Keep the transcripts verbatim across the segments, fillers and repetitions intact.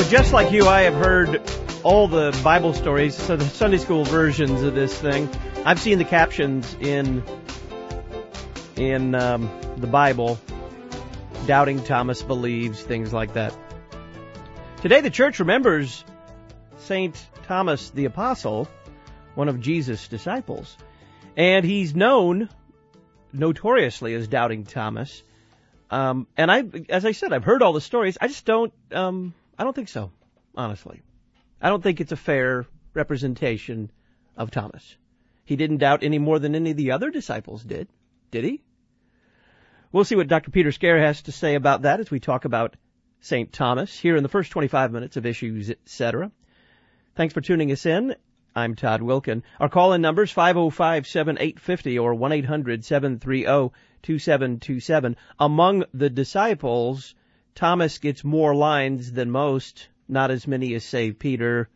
Well, just like you, I have heard all the Bible stories, so the Sunday school versions of this thing. I've seen the captions in in um, the Bible, Doubting Thomas believes, things like that. Today the church remembers Saint Thomas the Apostle, one of Jesus' disciples. And he's known notoriously as Doubting Thomas. Um, and I, as I said, I've heard all the stories. I just don't, um, I don't think so, honestly. I don't think it's a fair representation of Thomas. He didn't doubt any more than any of the other disciples did, did he? We'll see what Doctor Peter Scaer has to say about that as we talk about Saint Thomas here in the first twenty-five minutes of Issues, et cetera. Thanks for tuning us in. I'm Todd Wilkin. Our call-in number is five oh five, seven eight five oh or one eight hundred, seven three oh, two seven two seven. Among the disciples, Thomas gets more lines than most, not as many as, say, Peter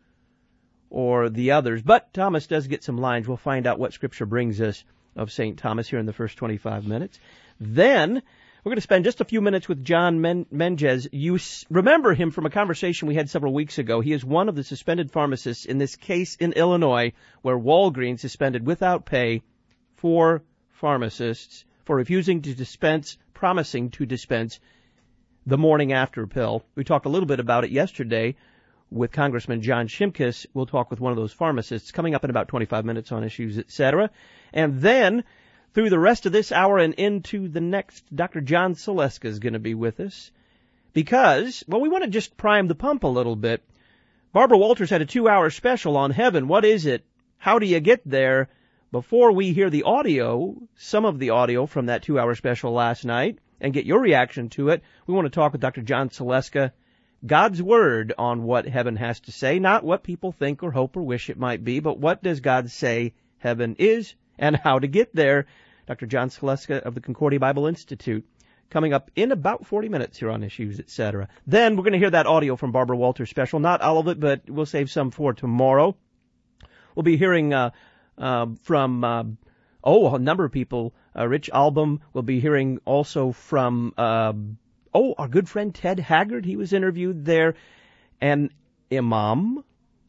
or the others. But Thomas does get some lines. We'll find out what Scripture brings us of Saint Thomas here in the first twenty-five minutes. Then we're going to spend just a few minutes with John Men- Menges. You s- remember him from a conversation we had several weeks ago. He is one of the suspended pharmacists in this case in Illinois where Walgreens suspended without pay four pharmacists for refusing to dispense, promising to dispense the morning after pill. We talked a little bit about it yesterday with Congressman John Shimkus. We'll talk with one of those pharmacists coming up in about twenty-five minutes on Issues, et cetera. And then through the rest of this hour and into the next, Doctor John Saleska is going to be with us because, well, we want to just prime the pump a little bit. Barbara Walters had a two-hour special on heaven. What is it? How do you get there? Before we hear the audio, some of the audio from that two-hour special last night, and get your reaction to it, we want to talk with Doctor John Saleska, God's Word on what heaven has to say, not what people think or hope or wish it might be, but what does God say heaven is and how to get there. Doctor John Saleska of the Concordia Bible Institute, coming up in about forty minutes here on Issues, et cetera. Then we're going to hear that audio from Barbara Walters special. Not all of it, but we'll save some for tomorrow. We'll be hearing uh, uh, from, uh, oh, a number of people. Uh, Rich Album. We'll be hearing also from, uh, oh, our good friend Ted Haggard. He was interviewed there. And Imam.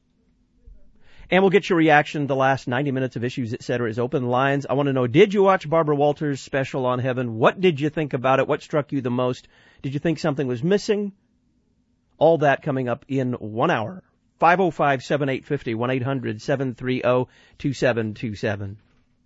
And we'll get your reaction. The last ninety minutes of Issues, et cetera, is open lines. I want to know, did you watch Barbara Walters' special on heaven? What did you think about it? What struck you the most? Did you think something was missing? All that coming up in one hour. five oh five, seven eight five oh, one eight hundred, seven three oh, two seven two seven.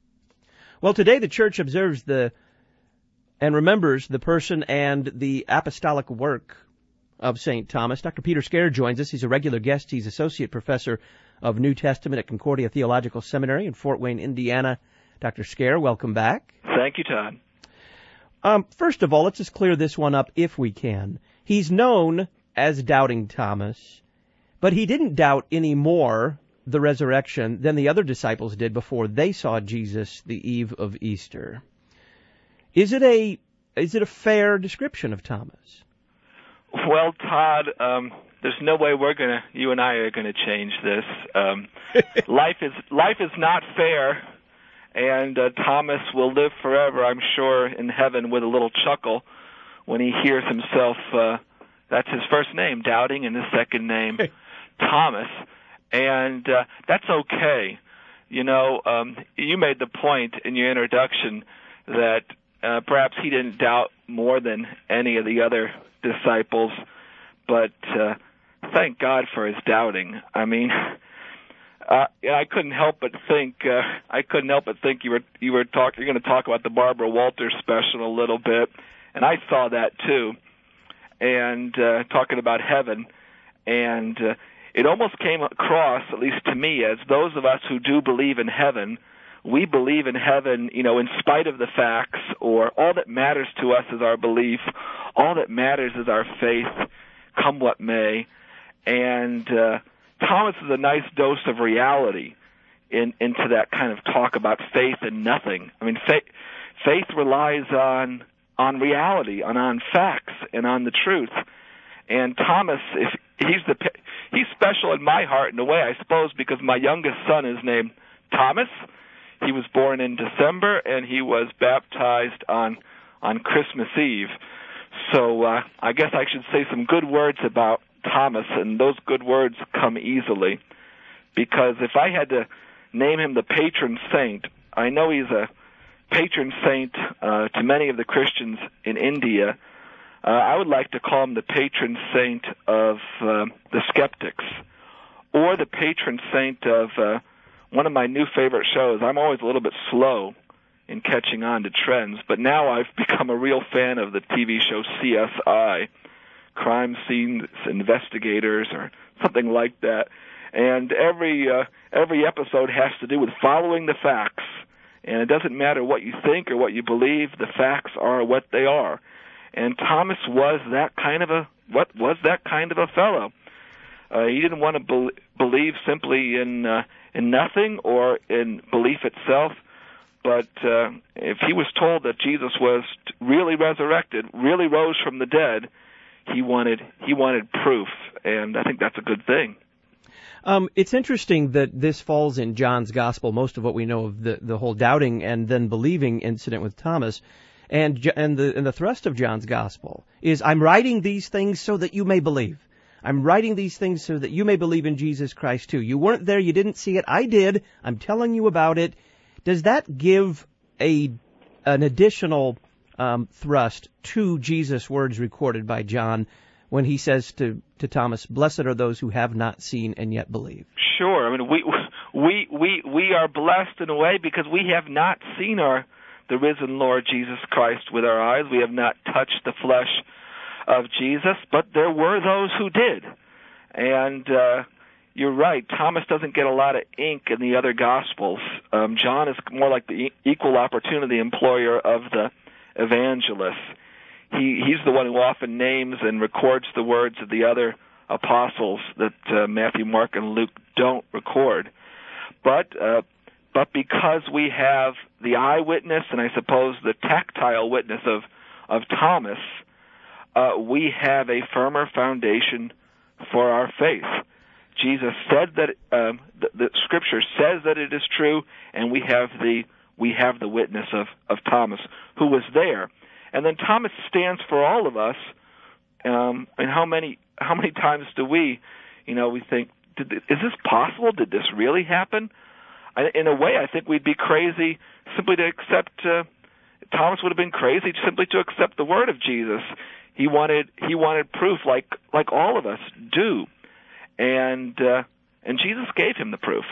Well, today the church observes the and remembers the person and the apostolic work of Saint Thomas. Doctor Peter Scaer joins us. He's a regular guest. He's associate professor of New Testament at Concordia Theological Seminary in Fort Wayne, Indiana. Doctor Scaer, welcome back. Thank you, Todd. Um, first of all, let's just clear this one up if we can. He's known as Doubting Thomas, but he didn't doubt any more the resurrection than the other disciples did before they saw Jesus the eve of Easter. Is it a is it a fair description of Thomas? Well, Todd, um, there's no way we're gonna, you and I are gonna change this. Um, life is life is not fair, and uh, Thomas will live forever, I'm sure, in heaven with a little chuckle when he hears himself. Uh, that's his first name, Doubting, and his second name, Thomas, and uh, that's okay. You know, um, you made the point in your introduction that uh, perhaps he didn't doubt more than any of the other disciples, but uh, thank God for his doubting. I mean, uh, I couldn't help but think. Uh, I couldn't help but think you were you were talk. You're going to talk about the Barbara Walters special a little bit, and I saw that too. And uh, talking about heaven, and uh, it almost came across, at least to me, as those of us who do believe in heaven. We believe in heaven, you know, in spite of the facts, or all that matters to us is our belief. All that matters is our faith, come what may. And uh, Thomas is a nice dose of reality in, into that kind of talk about faith and nothing. I mean, faith, faith relies on on reality, on on facts, and on the truth. And Thomas, if he's the he's special in my heart in a way, I suppose, because my youngest son is named Thomas. He was born in December, and he was baptized on on Christmas Eve. So uh, I guess I should say some good words about Thomas, and those good words come easily, because if I had to name him the patron saint, I know he's a patron saint uh, to many of the Christians in India. Uh, I would like to call him the patron saint of uh, the skeptics, or the patron saint of uh, one of my new favorite shows. I'm always a little bit slow in catching on to trends, but now I've become a real fan of the T V show C S I, Crime Scene Investigators, or something like that. And every uh, every episode has to do with following the facts. And it doesn't matter what you think or what you believe, the facts are what they are. And Thomas was that kind of a what was that kind of a fellow. Uh, he didn't want to be- believe simply in uh, in nothing or in belief itself, but uh, if he was told that Jesus was really resurrected, really rose from the dead, he wanted he wanted proof, and I think that's a good thing. Um, it's interesting that this falls in John's Gospel, most of what we know of the, the whole doubting and then believing incident with Thomas. And and the and the thrust of John's Gospel is, I'm writing these things so that you may believe. I'm writing these things so that you may believe in Jesus Christ too. You weren't there, you didn't see it, I did. I'm telling you about it. Does that give a an additional um, thrust to Jesus' words recorded by John when he says to, to Thomas, "Blessed are those who have not seen and yet believe"? Sure. I mean, we we we we are blessed in a way because we have not seen our the risen Lord Jesus Christ with our eyes. We have not touched the flesh of Jesus, but there were those who did. And uh, you're right, Thomas doesn't get a lot of ink in the other Gospels. Um, John is more like the equal opportunity employer of the evangelists. He, he's the one who often names and records the words of the other apostles that uh, Matthew, Mark, and Luke don't record. But uh, but because we have the eyewitness and I suppose the tactile witness of, of Thomas, uh, we have a firmer foundation for our faith. Jesus said that um, the, the Scripture says that it is true, and we have the we have the witness of, of Thomas, who was there. And then Thomas stands for all of us. Um, and how many how many times do we, you know, we think, did, is this possible? Did this really happen? I, in a way, I think we'd be crazy simply to accept. Uh, Thomas would have been crazy simply to accept the word of Jesus. He wanted he wanted proof, like like all of us do, and uh, and Jesus gave him the proof.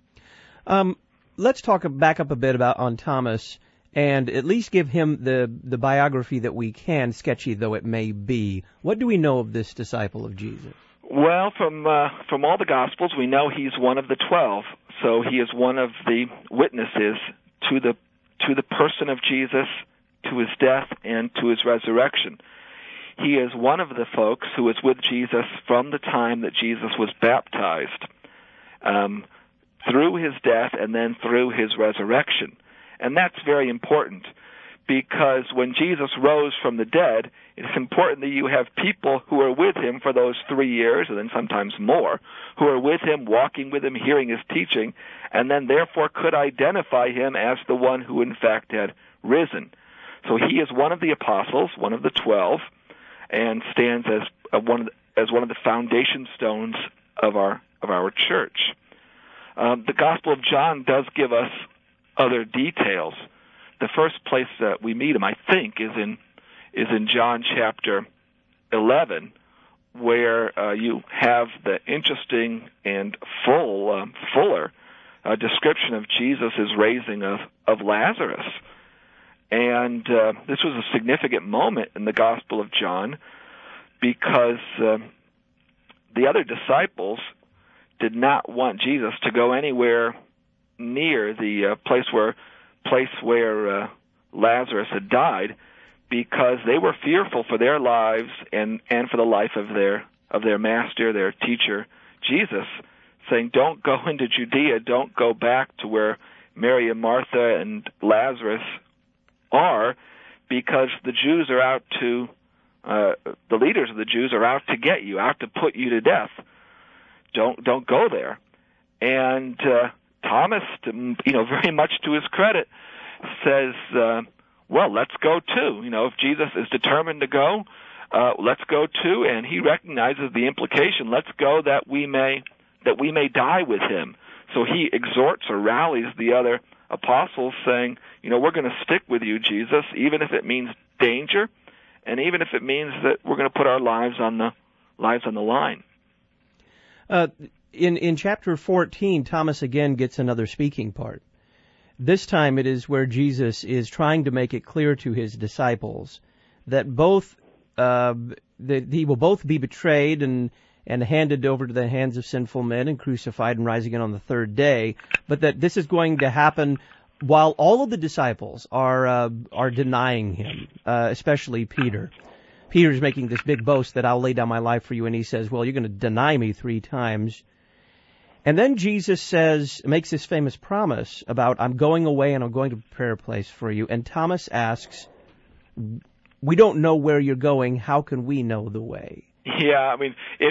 Um, let's talk back up a bit about on Thomas, and at least give him the the biography that we can, sketchy though it may be. What do we know of this disciple of Jesus? Well, from uh, from all the Gospels, we know he's one of the twelve. So he is one of the witnesses to the to the person of Jesus, to his death, and to his resurrection. He is one of the folks who was with Jesus from the time that Jesus was baptized, um, through his death and then through his resurrection. And that's very important, because when Jesus rose from the dead, it's important that you have people who are with him for those three years, and then sometimes more, who are with him, walking with him, hearing his teaching, and then therefore could identify him as the one who in fact had risen. So he is one of the apostles, one of the twelve, and stands as uh, one of the, as one of the foundation stones of our of our church. Um, the Gospel of John does give us other details. The first place that we meet him, I think, is in is in John chapter eleven, where uh, you have the interesting and full, um, fuller uh, description of Jesus' raising of, of Lazarus. And uh, this was a significant moment in the Gospel of John, because uh, the other disciples did not want Jesus to go anywhere near the uh, place where place where uh, Lazarus had died, because they were fearful for their lives and, and for the life of their of their master, their teacher, Jesus, saying, "Don't go into Judea, don't go back to where Mary and Martha and Lazarus are, because the Jews are out to, uh, the leaders of the Jews are out to get you, out to put you to death. Don't don't go there." And uh, Thomas, you know, very much to his credit, says, uh, "Well, let's go too. You know, if Jesus is determined to go, uh, let's go too. And he recognizes the implication, let's go that we may that we may die with him. So he exhorts or rallies the other apostles, saying, you know, we're going to stick with you, Jesus, even if it means danger, and even if it means that we're going to put our lives on the lives on the line. Uh, in in chapter fourteen, Thomas again gets another speaking part. This time it is where Jesus is trying to make it clear to his disciples that both uh, that he will both be betrayed and and handed over to the hands of sinful men and crucified and rise again on the third day, but that this is going to happen while all of the disciples are uh, are denying him, uh, especially Peter. Peter's making this big boast that I'll lay down my life for you, and he says, well, you're going to deny me three times. And then Jesus says, makes this famous promise about, I'm going away and I'm going to prepare a place for you. And Thomas asks, we don't know where you're going. How can we know the way? Yeah, I mean, if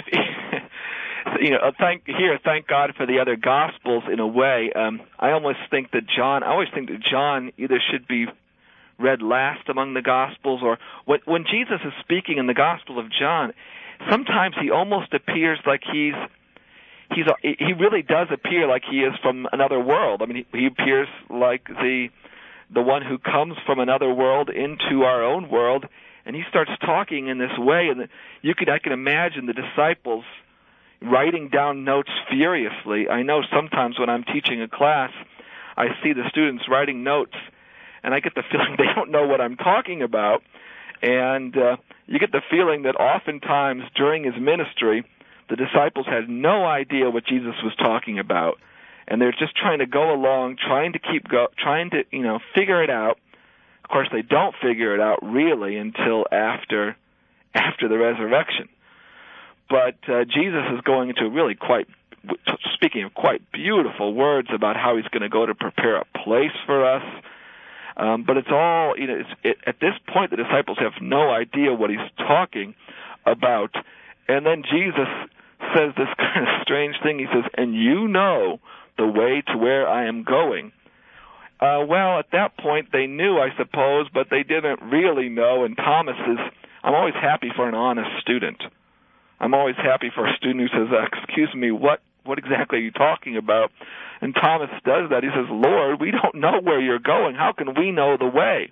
you know, thank here, thank God for the other Gospels in a way. Um, I almost think that John, I always think that John either should be read last among the Gospels, or when, when Jesus is speaking in the Gospel of John, sometimes he almost appears like he's he's he really does appear like he is from another world. I mean, he, he appears like the the one who comes from another world into our own world. And he starts talking in this way, and you could I can imagine the disciples writing down notes furiously. I know sometimes when I'm teaching a class, I see the students writing notes, and I get the feeling they don't know what I'm talking about. And uh, you get the feeling that oftentimes during his ministry, the disciples had no idea what Jesus was talking about, and they're just trying to go along, trying to keep go, trying to you know figure it out. Of course, they don't figure it out really until after after the resurrection. But uh, Jesus is going into really quite, speaking of quite beautiful words about how he's going to go to prepare a place for us. Um, but it's all, you know, it's, it, at this point, the disciples have no idea what he's talking about. And then Jesus says this kind of strange thing. He says, and you know the way to where I am going. Uh, well, at that point, they knew, I suppose, but they didn't really know. And Thomas is, I'm always happy for an honest student. I'm always happy for a student who says, uh, excuse me, what, what exactly are you talking about? And Thomas does that. He says, Lord, we don't know where you're going. How can we know the way?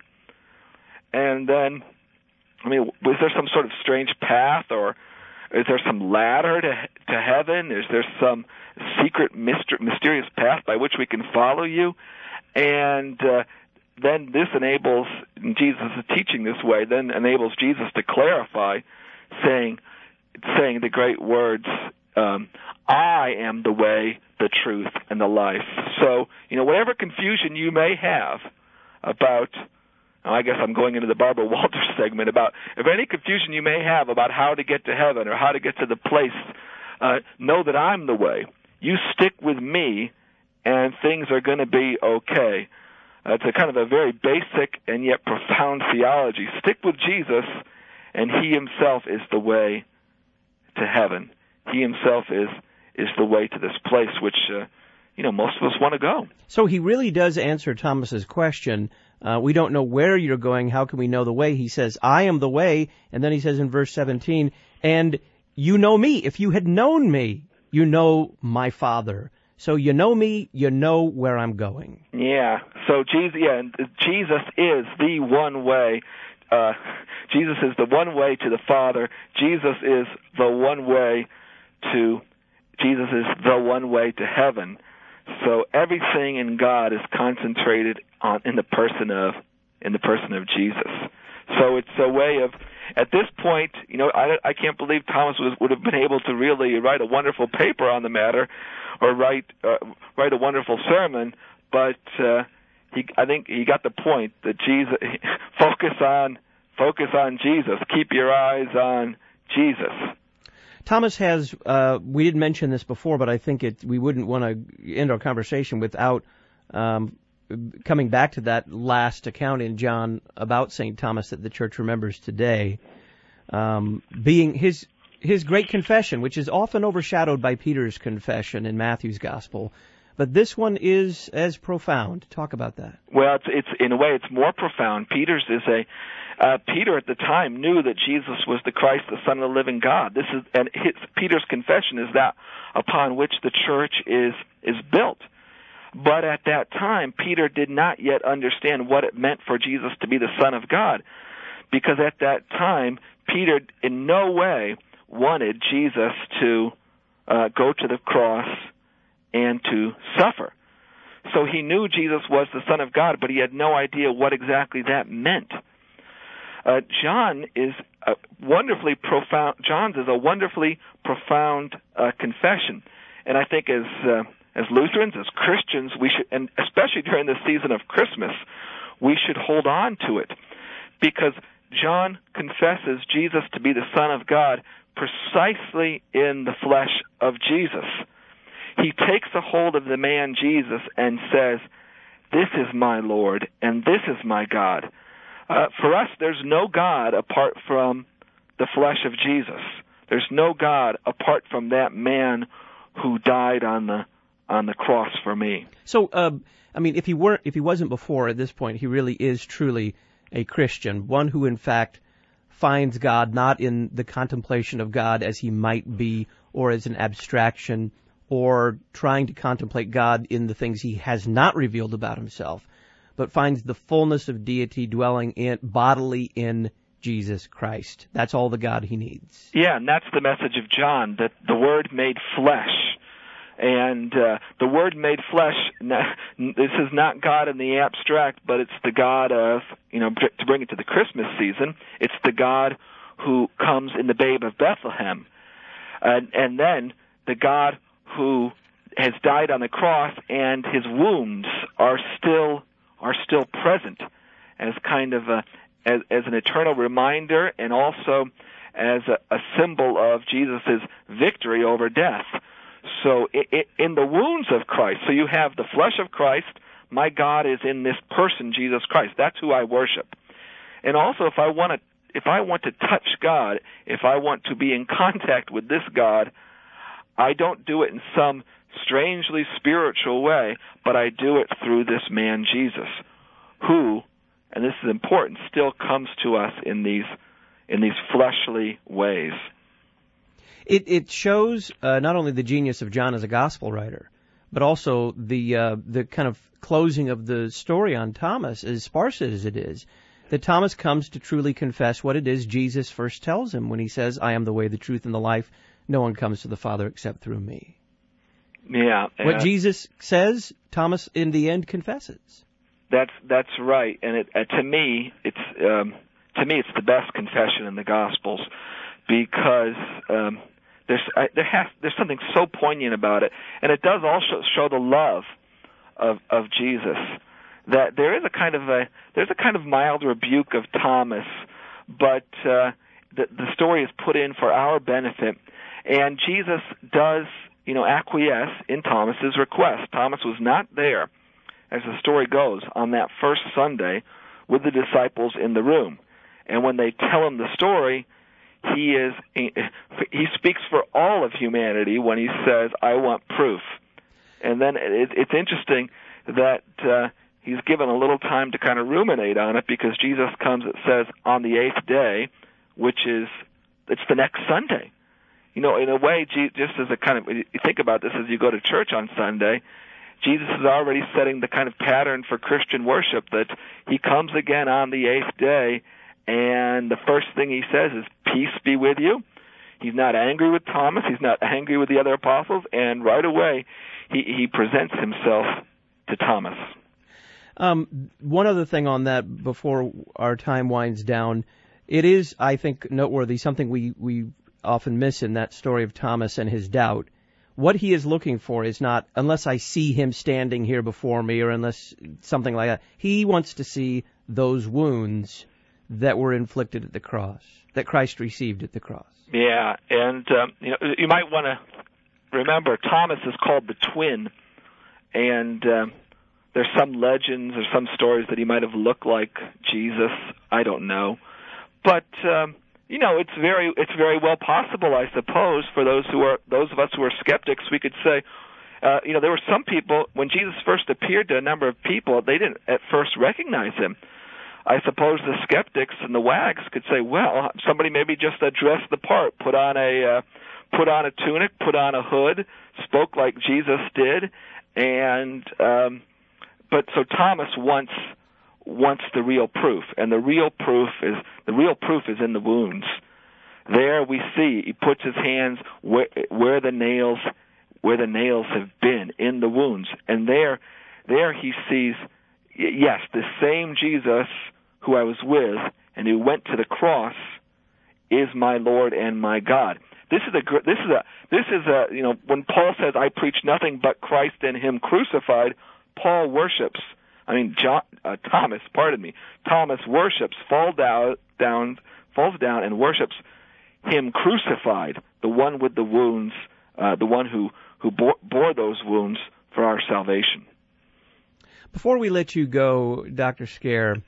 And then, I mean, was there some sort of strange path, or is there some ladder to to heaven? Is there some secret, myster- mysterious path by which we can follow you? And uh, then this enables, Jesus is teaching this way, then enables Jesus to clarify, saying, saying the great words, um, I am the way, the truth, and the life. So, you know, whatever confusion you may have about, I guess I'm going into the Barbara Walters segment, about if any confusion you may have about how to get to heaven or how to get to the place, uh, know that I'm the way. You stick with me, and things are going to be okay. Uh, it's a kind of a very basic and yet profound theology. Stick with Jesus, and he himself is the way to heaven. He himself is is the way to this place which, uh, you know, most of us want to go. So he really does answer Thomas's question. Uh, we don't know where you're going. How can we know the way? He says, I am the way. And then he says in verse seventeen, and you know me. If you had known me, you know my Father. So you know me, you know where I'm going. Yeah. So Jesus, yeah, Jesus is the one way. Uh, Jesus is the one way to the Father. Jesus is the one way to. Jesus is the one way to heaven. So everything in God is concentrated on in the person of in the person of Jesus. So it's a way of. At this point, you know, I, I can't believe Thomas was, would have been able to really write a wonderful paper on the matter, or write uh, write a wonderful sermon. But uh, he, I think, he got the point that Jesus focus on focus on Jesus. Keep your eyes on Jesus. Thomas has. Uh, we didn't mention this before, but I think it. We wouldn't want to end our conversation without um, coming back to that last account in John about Saint Thomas that the Church remembers today, um, being his his great confession, which is often overshadowed by Peter's confession in Matthew's Gospel. But this one is as profound. Talk about that. Well, it's, it's in a way it's more profound. Peter's is a Uh, Peter at the time knew that Jesus was the Christ, the Son of the living God. This is, and his, Peter's confession is that upon which the church is is built. But at that time, Peter did not yet understand what it meant for Jesus to be the Son of God, because at that time, Peter in no way wanted Jesus to uh, go to the cross and to suffer. So he knew Jesus was the Son of God, but he had no idea what exactly that meant. Uh, John is a wonderfully profound. John's is a wonderfully profound uh, confession, and I think as uh, as Lutherans, as Christians, we should, and especially during the season of Christmas, we should hold on to it, because John confesses Jesus to be the Son of God precisely in the flesh of Jesus. He takes a hold of the man Jesus and says, "This is my Lord, and this is my God." Uh, for us, there's no God apart from the flesh of Jesus. There's no God apart from that man who died on the on the cross for me. So, uh, I mean, if he weren't, if he wasn't before at this point, he really is truly a Christian, one who, in fact, finds God not in the contemplation of God as he might be, or as an abstraction, or trying to contemplate God in the things he has not revealed about himself, but finds the fullness of deity dwelling in bodily in Jesus Christ. That's all the God he needs. Yeah, and that's the message of John, that the Word made flesh. And uh, the Word made flesh, this is not God in the abstract, but it's the God of, you know, to bring it to the Christmas season, it's the God who comes in the babe of Bethlehem. And, and then the God who has died on the cross, and his wounds are still are still present as kind of a as, as an eternal reminder, and also as a, a symbol of Jesus' victory over death. So it, it, in the wounds of Christ, so you have the flesh of Christ, my God is in this person, Jesus Christ. That's who I worship. And also, if I want to if I want to touch God, if I want to be in contact with this God, I don't do it in some strangely spiritual way, but I do it through this man Jesus, who, and this is important, still comes to us in these in these fleshly ways. It, it shows uh, not only the genius of John as a gospel writer, but also the uh, the kind of closing of the story on Thomas, as sparse as it is, that Thomas comes to truly confess what it is Jesus first tells him when he says, "I am the way, the truth, and the life. No one comes to the Father except through me." Yeah. What Jesus says, Thomas in the end confesses. That's that's right, and it, uh, to me, it's um, to me it's the best confession in the Gospels, because um, there's uh, there has there's something so poignant about it, and it does also show the love of of Jesus. That there is a kind of a there's a kind of mild rebuke of Thomas, but uh, the the story is put in for our benefit, and Jesus does, you know, acquiesce in Thomas's request. Thomas was not there, as the story goes, on that first Sunday with the disciples in the room. And when they tell him the story, he is he speaks for all of humanity when he says, "I want proof." And then it, it's interesting that uh, he's given a little time to kind of ruminate on it, because Jesus comes, it says, on the eighth day, which is, it's the next Sunday. You know, in a way, just as a kind of, you think about this as you go to church on Sunday, Jesus is already setting the kind of pattern for Christian worship, that he comes again on the eighth day, and the first thing he says is, "Peace be with you." He's not angry with Thomas, he's not angry with the other apostles, and right away he, he presents himself to Thomas. Um, one other thing on that before our time winds down, it is, I think, noteworthy, something we, we often miss in that story of Thomas and his doubt. What he is looking for is not, unless I see him standing here before me, or unless something like that. He wants to see those wounds that were inflicted at the cross, that Christ received at the cross. Yeah, and um, you know, you might want to remember Thomas is called the twin, and um, there's some legends or some stories that he might have looked like Jesus. I don't know, but um, you know, it's very it's very well possible, I suppose, for those who are those of us who are skeptics. We could say, uh, you know, there were some people when Jesus first appeared to a number of people, they didn't at first recognize him. I suppose the skeptics and the wags could say, well, somebody maybe just uh, dressed the part, put on a uh, put on a tunic, put on a hood, spoke like Jesus did, and um, but so Thomas wants wants the real proof, and the real proof is the real proof is in the wounds. There we see he puts his hands where, where the nails where the nails have been, in the wounds, and there there he sees, yes, the same Jesus who I was with and who went to the cross is my Lord and my God. This is a this is a this is a you know when Paul says I preach nothing but Christ and Him crucified, Paul worships. I mean John, uh, Thomas, pardon me, Thomas worships, falls down, down, falls down and worships Him crucified, the one with the wounds, uh, the one who who bore, bore those wounds for our salvation. Before we let you go, Doctor Scare,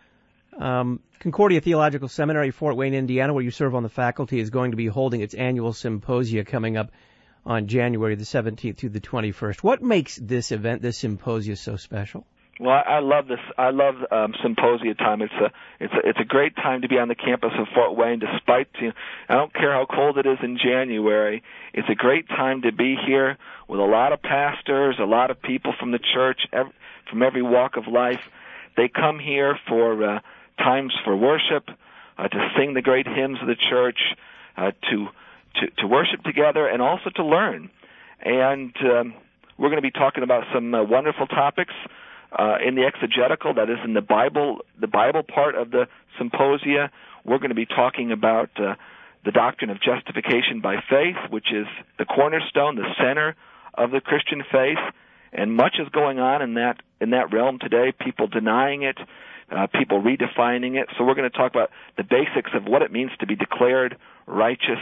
um, Concordia Theological Seminary, Fort Wayne, Indiana, where you serve on the faculty, is going to be holding its annual symposia coming up on January the seventeenth through the twenty-first. What makes this event, this symposia, so special? Well, I, I love this. I love um, symposia time. It's a it's a it's a great time to be on the campus of Fort Wayne. Despite, you know, I don't care how cold it is in January. It's a great time to be here with a lot of pastors, a lot of people from the church, every, from every walk of life. They come here for uh, times for worship, uh, to sing the great hymns of the church, uh, to to to worship together, and also to learn. And um, we're going to be talking about some uh, wonderful topics. Uh, in the exegetical, that is in the Bible, the Bible part of the symposia, we're going to be talking about uh, the doctrine of justification by faith, which is the cornerstone, the center of the Christian faith. And much is going on in that in that realm today. People denying it, uh, people redefining it. So we're going to talk about the basics of what it means to be declared righteous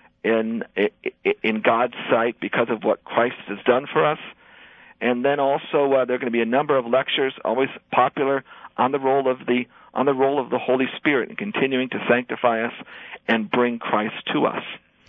in in God's sight because of what Christ has done for us. And then also uh, there are going to be a number of lectures, always popular, on the role of the on the role of the Holy Spirit in continuing to sanctify us and bring Christ to us.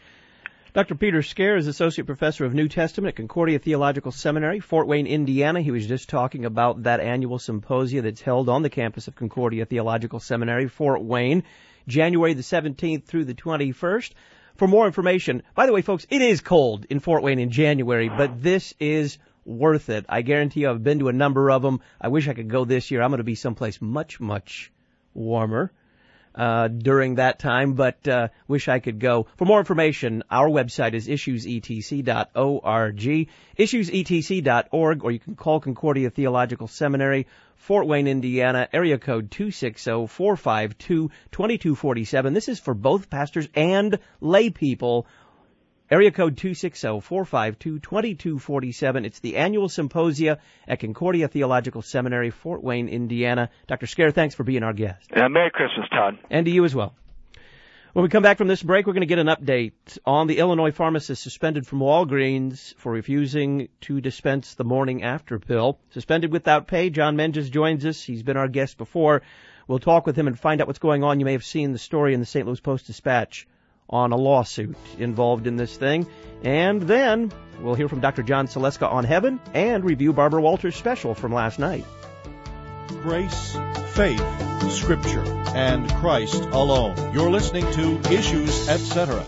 Doctor Peter Scare is Associate Professor of New Testament at Concordia Theological Seminary, Fort Wayne, Indiana. He was just talking about that annual symposia that's held on the campus of Concordia Theological Seminary, Fort Wayne, January the seventeenth through the twenty-first. For more information, by the way, folks, it is cold in Fort Wayne in January, but this is worth it. I guarantee you I've been to a number of them. I wish I could go this year. I'm going to be someplace much, much warmer uh, during that time, but uh, wish I could go. For more information, our website is issues e t c dot org, issues e t c dot org, or you can call Concordia Theological Seminary, Fort Wayne, Indiana, area code two six zero, four five two, two two four seven. This is for both pastors and lay people. Area code two six zero, four five two, two two four seven. It's the annual symposia at Concordia Theological Seminary, Fort Wayne, Indiana. Doctor Scare, thanks for being our guest. Uh, Merry Christmas, Todd. And to you as well. When we come back from this break, we're going to get an update on the Illinois pharmacist suspended from Walgreens for refusing to dispense the morning after pill. Suspended without pay. John Menges joins us. He's been our guest before. We'll talk with him and find out what's going on. You may have seen the story in the Saint Louis Post-Dispatch on a lawsuit involved in this thing. And then we'll hear from Doctor John Saleska on heaven and review Barbara Walters' special from last night. Grace, faith, Scripture, and Christ alone. You're listening to Issues, et cetera.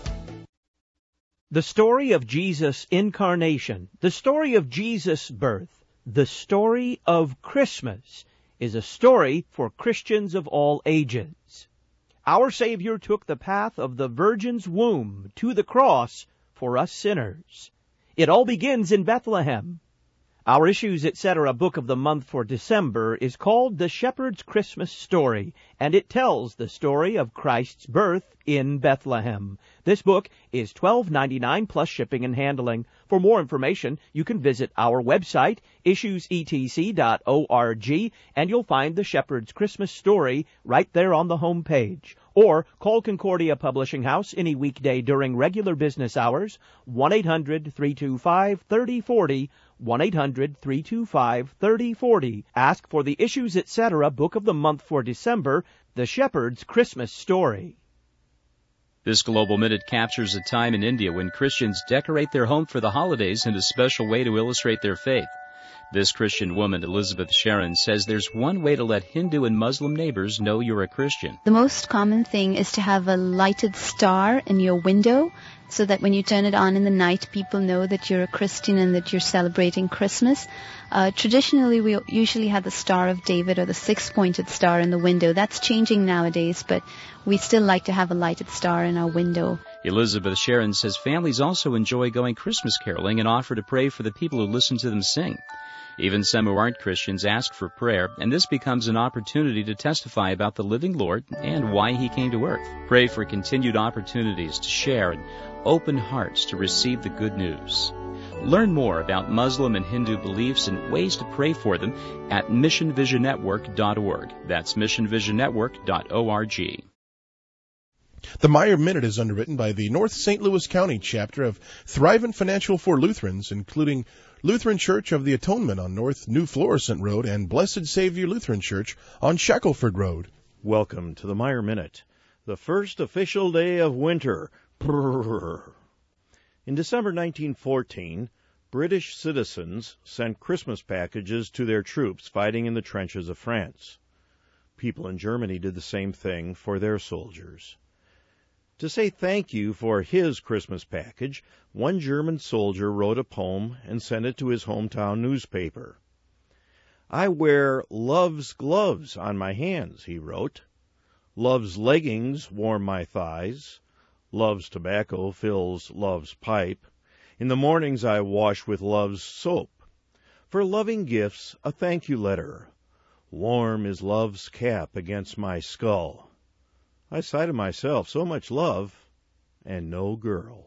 The story of Jesus' incarnation, the story of Jesus' birth, the story of Christmas is a story for Christians of all ages. Our Savior took the path of the Virgin's womb to the cross for us sinners. It all begins in Bethlehem. Our Issues, et cetera. book of the month for December is called The Shepherd's Christmas Story, and it tells the story of Christ's birth in Bethlehem. This book is twelve ninety-nine plus shipping and handling. For more information, you can visit our website, issues e t c dot org, and you'll find The Shepherd's Christmas Story right there on the home page. Or call Concordia Publishing House any weekday during regular business hours, one eight hundred, three two five, three zero four zero, one eight hundred, three two five, three zero four zero. Ask for the Issues, et cetera. book of the month for December, The Shepherd's Christmas Story. This Global Minute captures a time in India when Christians decorate their home for the holidays in a special way to illustrate their faith. This Christian woman, Elizabeth Sharon, says there's one way to let Hindu and Muslim neighbors know you're a Christian. The most common thing is to have a lighted star in your window so that when you turn it on in the night, people know that you're a Christian and that you're celebrating Christmas. Uh, traditionally, we usually had the Star of David or the six-pointed star in the window. That's changing nowadays, but we still like to have a lighted star in our window. Elizabeth Sharon says families also enjoy going Christmas caroling and offer to pray for the people who listen to them sing. Even some who aren't Christians ask for prayer, and this becomes an opportunity to testify about the living Lord and why He came to earth. Pray for continued opportunities to share and open hearts to receive the good news. Learn more about Muslim and Hindu beliefs and ways to pray for them at mission vision network dot org. That's mission vision network dot org. The Meyer Minute is underwritten by the North Saint Louis County chapter of Thrivent Financial for Lutherans, including Lutheran Church of the Atonement on North New Florissant Road and Blessed Savior Lutheran Church on Shackelford Road. Welcome to the Meyer Minute, the first official day of winter. Brrr. In December nineteen fourteen, British citizens sent Christmas packages to their troops fighting in the trenches of France. People in Germany did the same thing for their soldiers. To say thank you for his Christmas package, one German soldier wrote a poem and sent it to his hometown newspaper. I wear love's gloves on my hands, he wrote. Love's leggings warm my thighs. Love's tobacco fills love's pipe. In the mornings I wash with love's soap. For loving gifts, a thank you letter. Warm is love's cap against my skull. I sigh to myself, so much love, and no girl.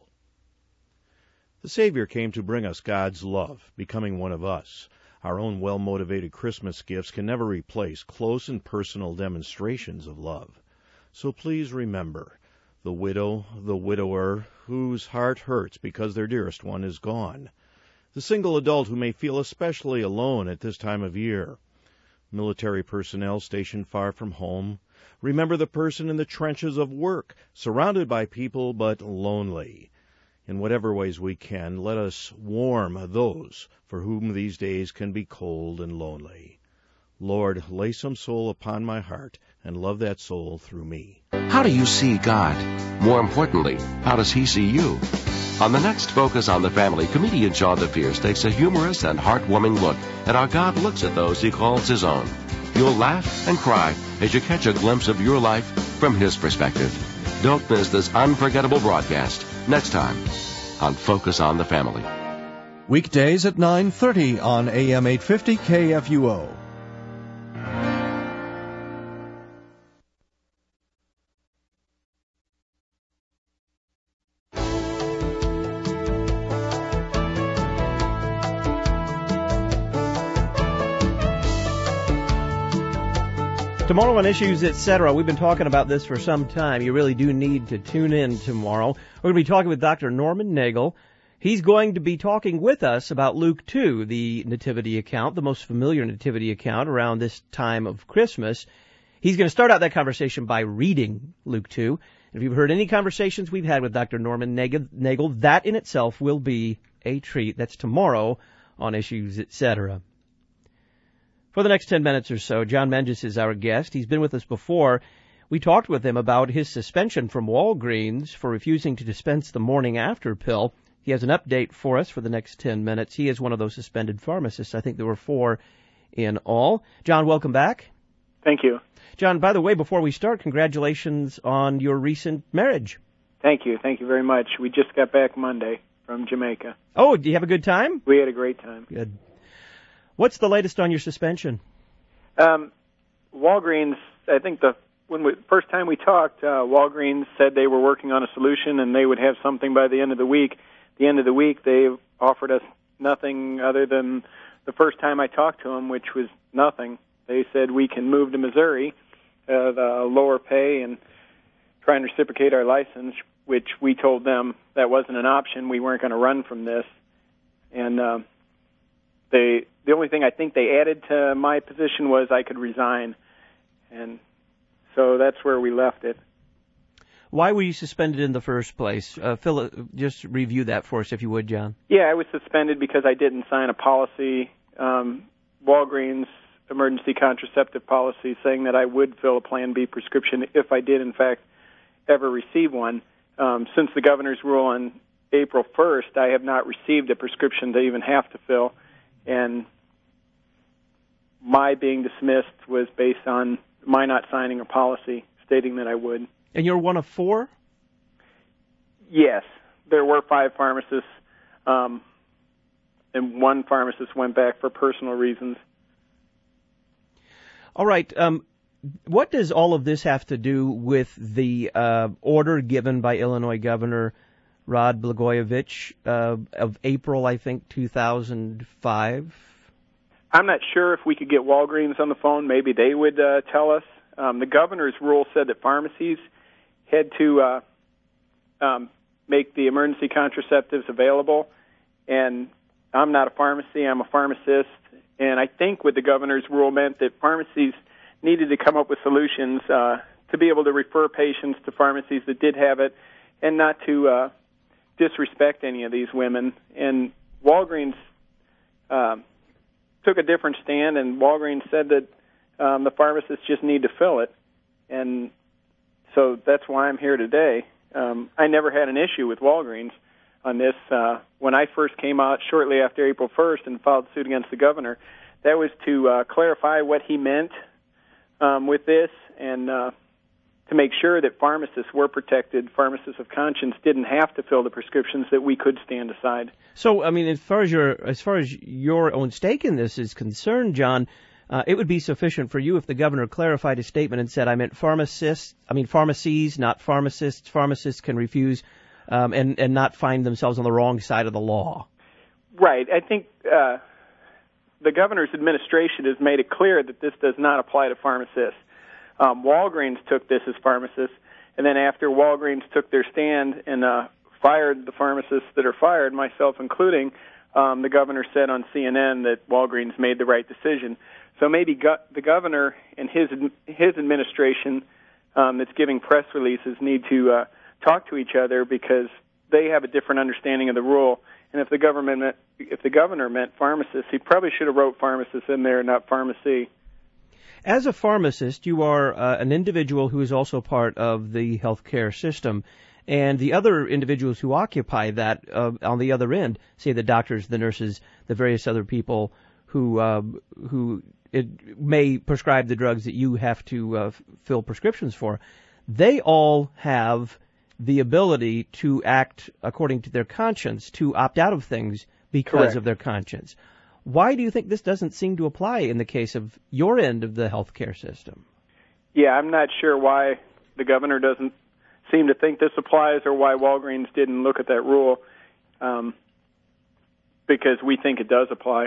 The Savior came to bring us God's love, becoming one of us. Our own well-motivated Christmas gifts can never replace close and personal demonstrations of love. So please remember the widow, the widower, whose heart hurts because their dearest one is gone. The single adult who may feel especially alone at this time of year. Military personnel stationed far from home. Remember the person in the trenches of work, surrounded by people but lonely. In whatever ways we can, let us warm those for whom these days can be cold and lonely. Lord, lay some soul upon my heart and love that soul through me. How do you see God? More importantly, how does He see you? On the next Focus on the Family, comedian John DeFierce takes a humorous and heartwarming look at how God looks at those He calls His own. You'll laugh and cry as you catch a glimpse of your life from His perspective. Don't miss this unforgettable broadcast next time on Focus on the Family. Weekdays at nine thirty on A M eight fifty K F U O. Tomorrow on Issues, et cetera. We've been talking about this for some time. You really do need to tune in tomorrow. We're going to be talking with Doctor Norman Nagel. He's going to be talking with us about Luke two, the nativity account, the most familiar nativity account around this time of Christmas. He's going to start out that conversation by reading Luke two. If you've heard any conversations we've had with Doctor Norman Nagel, that in itself will be a treat. That's tomorrow on Issues, et cetera. For the next ten minutes or so, John Menges is our guest. He's been with us before. We talked with him about his suspension from Walgreens for refusing to dispense the morning after pill. He has an update for us for the next ten minutes. He is one of those suspended pharmacists. I think there were four in all. John, welcome back. Thank you. John, by the way, before we start, congratulations on your recent marriage. Thank you. Thank you very much. We just got back Monday from Jamaica. Oh, do you have a good time? We had a great time. Good. What's the latest on your suspension? Um, Walgreens, I think the when we first time we talked, uh, Walgreens said they were working on a solution and they would have something by the end of the week. At the end of the week, they offered us nothing other than the first time I talked to them, which was nothing. They said we can move to Missouri, uh, the lower pay, and try and reciprocate our license, which we told them that wasn't an option. We weren't going to run from this. And uh, they the only thing I think they added to my position was I could resign. And so that's where we left it. Why were you suspended in the first place? Uh, Phil, just review that for us, if you would, John. Yeah, I was suspended because I didn't sign a policy um, Walgreens emergency contraceptive policy saying that I would fill a Plan B prescription if I did, in fact, ever receive one. Um, since the governor's rule on April first, I have not received a prescription to even have to fill, and my being dismissed was based on my not signing a policy stating that I would. And you're one of four? Yes. There were five pharmacists, um, and one pharmacist went back for personal reasons. All right. Um, what does all of this have to do with the uh, order given by Illinois Governor Rod Blagojevich uh, of April, I think, two thousand five? I'm not sure if we could get Walgreens on the phone. Maybe they would uh, tell us. Um, the governor's rule said that pharmacies had to uh, um, make the emergency contraceptives available, and I'm not a pharmacy. I'm a pharmacist, and I think what the governor's rule meant that pharmacies needed to come up with solutions uh, to be able to refer patients to pharmacies that did have it and not to uh, disrespect any of these women. And Walgreens uh, took a different stand, and Walgreens said that um, the pharmacists just need to fill it. And so that's why I'm here today. Um, I never had an issue with Walgreens on this. Uh, when I first came out shortly after April first and filed suit against the governor, that was to uh, clarify what he meant um, with this and uh, to make sure that pharmacists were protected. Pharmacists of conscience didn't have to fill the prescriptions, that we could stand aside. So, I mean, as far as your as far as your own stake in this is concerned, John, uh, it would be sufficient for you if the governor clarified his statement and said, "I meant pharmacists. I mean pharmacies, not pharmacists. Pharmacists can refuse um, and and not find themselves on the wrong side of the law." Right. I think uh, the governor's administration has made it clear that this does not apply to pharmacists. Um, Walgreens took this as pharmacists, and then after Walgreens took their stand and uh, fired the pharmacists that are fired, myself including, um, the governor said on C N N that Walgreens made the right decision. So maybe go- the governor and his his administration um, that's giving press releases need to uh, talk to each other, because they have a different understanding of the rule. And if the government meant, if the governor meant pharmacists, he probably should have wrote pharmacists in there, not pharmacy. As a pharmacist, you are uh, an individual who is also part of the healthcare system, and the other individuals who occupy that uh, on the other end, say the doctors, the nurses, the various other people who uh, who it may prescribe the drugs that you have to uh, fill prescriptions for, they all have the ability to act according to their conscience, to opt out of things because Correct. of their conscience. Why do you think this doesn't seem to apply in the case of your end of the healthcare system? Yeah, I'm not sure why the governor doesn't seem to think this applies, or why Walgreens didn't look at that rule, um, because we think it does apply.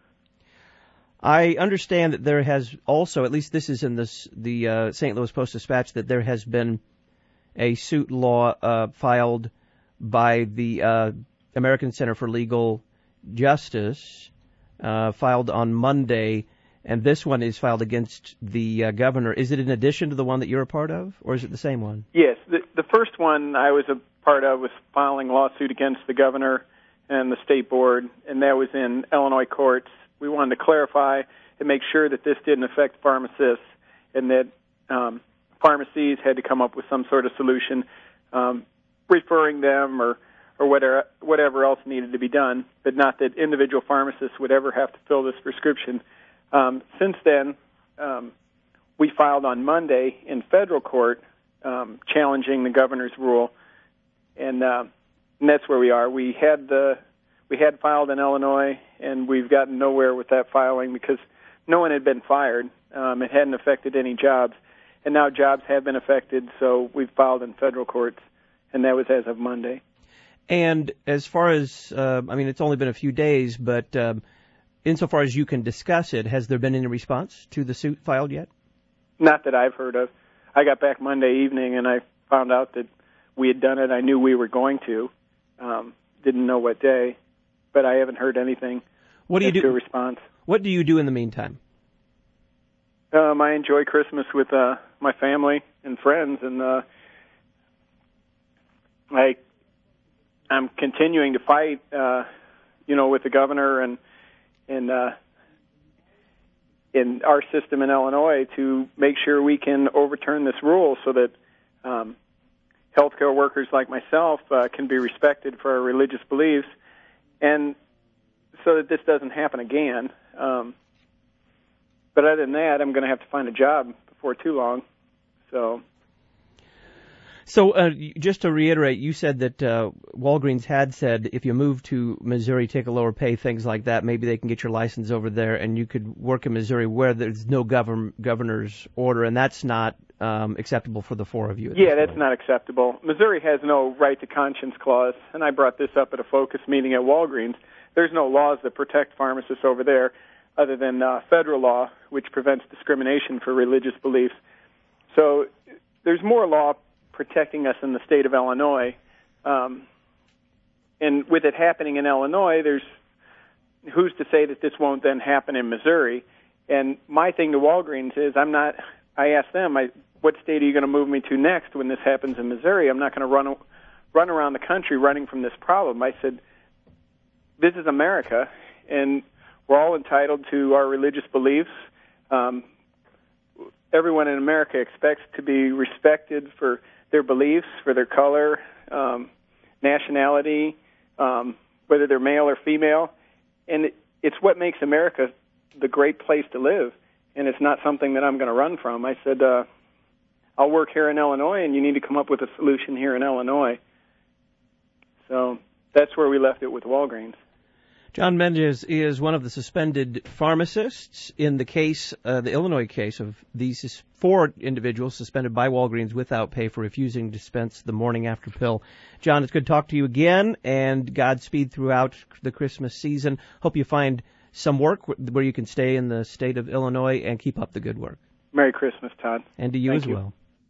I understand that there has also, at least this is in this, the uh, Saint Louis Post-Dispatch, that there has been a suit law uh, filed by the uh, American Center for Legal Justice, uh, filed on Monday, and this one is filed against the uh, governor. Is it in addition to the one that you're a part of, or is it the same one? Yes, the, the first one I was a part of was filing a lawsuit against the governor and the state board, and that was in Illinois courts. We wanted to clarify and make sure that this didn't affect pharmacists, and that um, pharmacies had to come up with some sort of solution, um, referring them or, or whatever, whatever else needed to be done, but not that individual pharmacists would ever have to fill this prescription. Um, since then, um, we filed on Monday in federal court um, challenging the governor's rule, and, uh, and that's where we are. We had the we had filed in Illinois, and we've gotten nowhere with that filing because no one had been fired. Um, it hadn't affected any jobs, and now jobs have been affected, so we've filed in federal courts, and that was as of Monday. And as far as, uh, I mean, it's only been a few days, but um, insofar as you can discuss it, has there been any response to the suit filed yet? Not that I've heard of. I got back Monday evening, and I found out that we had done it. I knew we were going to. Um, didn't know what day, but I haven't heard anything. What do you do? To a response. What do you do in the meantime? Um, I enjoy Christmas with uh, my family and friends, and uh, I I'm continuing to fight, uh, you know, with the governor and and uh, in our system in Illinois to make sure we can overturn this rule so that um, healthcare workers like myself uh, can be respected for our religious beliefs, and so that this doesn't happen again. Um, but other than that, I'm going to have to find a job before too long. So, so uh, just to reiterate, you said that uh, Walgreens had said if you move to Missouri, take a lower pay, things like that, maybe they can get your license over there, and you could work in Missouri where there's no govern- governor's order, and that's not um, acceptable for the four of you. Yeah, that's not acceptable. Missouri has no right to conscience clause, and I brought this up at a focus meeting at Walgreens. There's no laws that protect pharmacists over there other than uh, federal law, which prevents discrimination for religious beliefs. So there's more law protecting us in the state of Illinois. Um, and with it happening in Illinois, there's who's to say that this won't then happen in Missouri? And my thing to Walgreens is I'm not, I asked them, I, what state are you going to move me to next when this happens in Missouri? I'm not going to run run around the country running from this problem. I said, this is America, and we're all entitled to our religious beliefs. Um, everyone in America expects to be respected for their beliefs, for their color, um, nationality, um, whether they're male or female. And it, it's what makes America the great place to live, and it's not something that I'm going to run from. I said, uh, I'll work here in Illinois, and you need to come up with a solution here in Illinois. So that's where we left it with Walgreens. John Menges is one of the suspended pharmacists in the case, uh, the Illinois case of these four individuals suspended by Walgreens without pay for refusing to dispense the morning after pill. John, it's good to talk to you again, and Godspeed throughout the Christmas season. Hope you find some work where you can stay in the state of Illinois and keep up the good work. Merry Christmas, Todd. And to you Thank as you. well.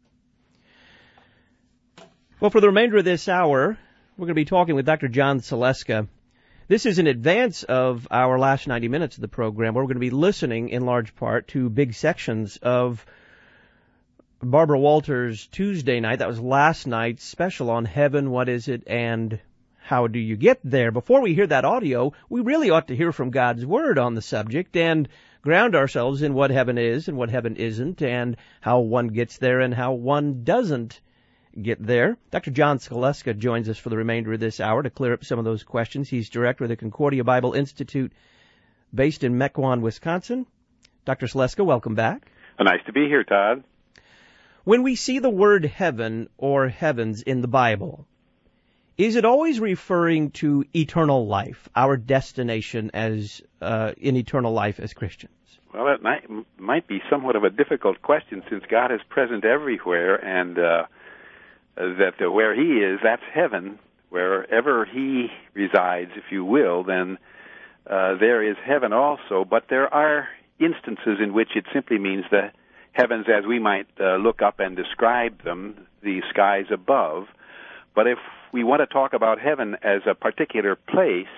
Well, for the remainder of this hour, we're going to be talking with Doctor John Saleska. This is in advance of our last ninety minutes of the program, where we're going to be listening in large part to big sections of Barbara Walters' Tuesday night. That was last night's special on heaven, what is it, and how do you get there. Before we hear that audio, we really ought to hear from God's Word on the subject and ground ourselves in what heaven is and what heaven isn't, and how one gets there and how one doesn't get there. Doctor John Saleska joins us for the remainder of this hour to clear up some of those questions. He's director of the Concordia Bible Institute based in Mequon, Wisconsin. Doctor Saleska, welcome back. Nice to be here, Todd. When we see the word heaven or heavens in the Bible, is it always referring to eternal life, our destination as uh, in eternal life as Christians? Well, that might, might be somewhat of a difficult question since God is present everywhere, and uh, that uh, where He is, that's heaven. Wherever He resides, if you will, then uh, there is heaven also. But there are instances in which it simply means the heavens as we might uh, look up and describe them, the skies above. But if we want to talk about heaven as a particular place,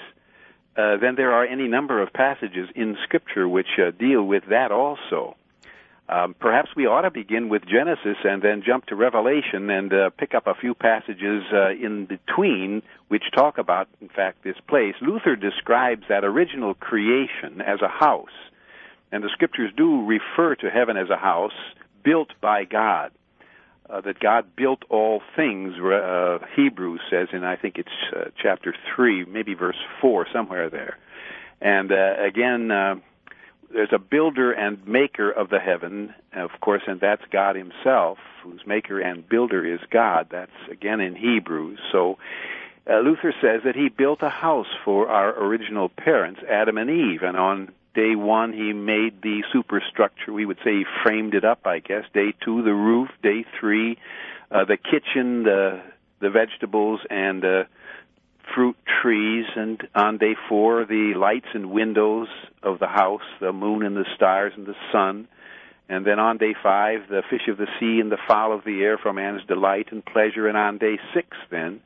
uh, then there are any number of passages in Scripture which uh, deal with that also. Um, perhaps we ought to begin with Genesis and then jump to Revelation and uh, pick up a few passages uh, in between which talk about, in fact, this place. Luther describes that original creation as a house, and the Scriptures do refer to heaven as a house built by God, uh, that God built all things. Uh, Hebrews says in, I think it's uh, chapter three, maybe verse four, somewhere there. And uh, again, uh, there's a builder and maker of the heaven, of course, and that's God Himself, whose maker and builder is God. That's, again, in Hebrews. So uh, Luther says that He built a house for our original parents, Adam and Eve, and on day one He made the superstructure. We would say He framed it up, I guess. Day two, the roof. Day three, uh, the kitchen, the, the vegetables, and uh, fruit trees, and on day four, the lights and windows of the house, the moon and the stars and the sun. And then on day five, the fish of the sea and the fowl of the air for man's delight and pleasure. And on day six, then,